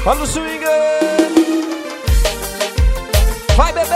Olha o swing. Vai, bebê.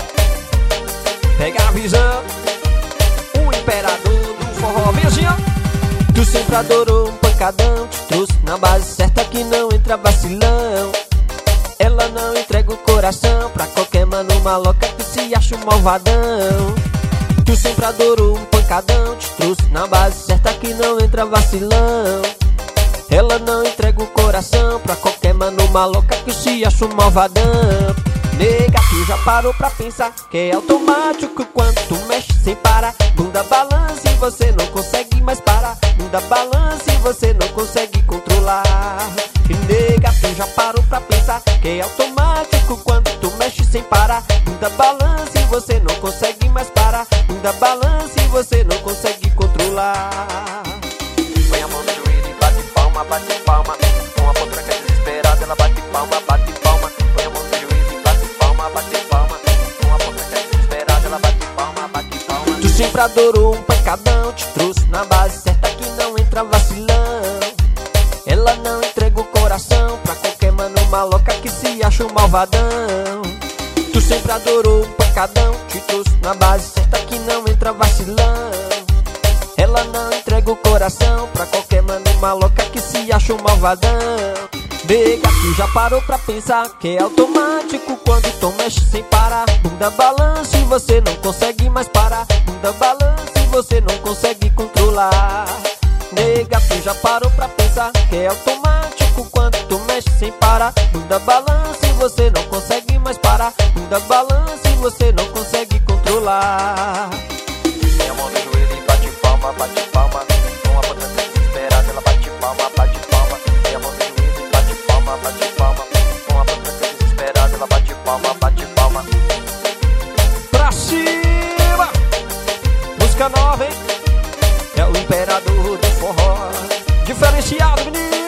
Pega a visão. O imperador do forró. Vem assim, ó. Tu sempre adorou um pancadão. Te trouxe na base certa que não entra vacilão. Ela não entrega o coração pra qualquer mano maloca que se acha um malvadão. Tu sempre adorou um pancadão. Te trouxe na base certa que não entra vacilão. Ela não entrega o coração pra qualquer mano maloca que se acha um malvadão. Nega, tu já parou pra pensar que é automático quando tu mexe sem parar. Bunda balança e você não consegue mais parar. Bunda balança e você não consegue controlar. E nega, tu já parou pra pensar que é automático quando tu mexe sem parar. Bunda balança e você não consegue mais parar. Bunda balança e você não consegue controlar. Põe a mão no joelho e bate palma, bate palma. Com a potranca desesperada ela bate palma, bate palma. Põe a mão no joelho e bate palma, bate palma. Com a potranca desesperada ela bate palma, bate palma. Tu sempre adorou um pancadão. Te trouxe na base certa que não entra vacilão. Ela não entrega o coração pra qualquer mano maloca que se acha um malvadão. Tu sempre adorou um pancadão. Te trouxe na base certa que não entra vacilão. Ela não entrega o coração pra qualquer mano maloca que se acha um malvadão. Nega, tu já parou pra pensar que é automático quando tu mexe sem parar. Bunda balança e você não consegue mais parar. Bunda balança e você não consegue controlar. Nega, tu já parou pra pensar que é automático quando tu mexe sem parar. Bunda balança e você não consegue mais parar. Bunda balança e você não consegue controlar. Põe a mão no joelho e bate palma, bate palma. Com a potranca desesperada ela bate palma, bate palma. Põe a mão no joelho e bate palma, bate palma. Com a potranca desesperada ela bate palma, bate palma. Pra cima! Música nova, hein? É o imperador do forró. Diferenciado, menino.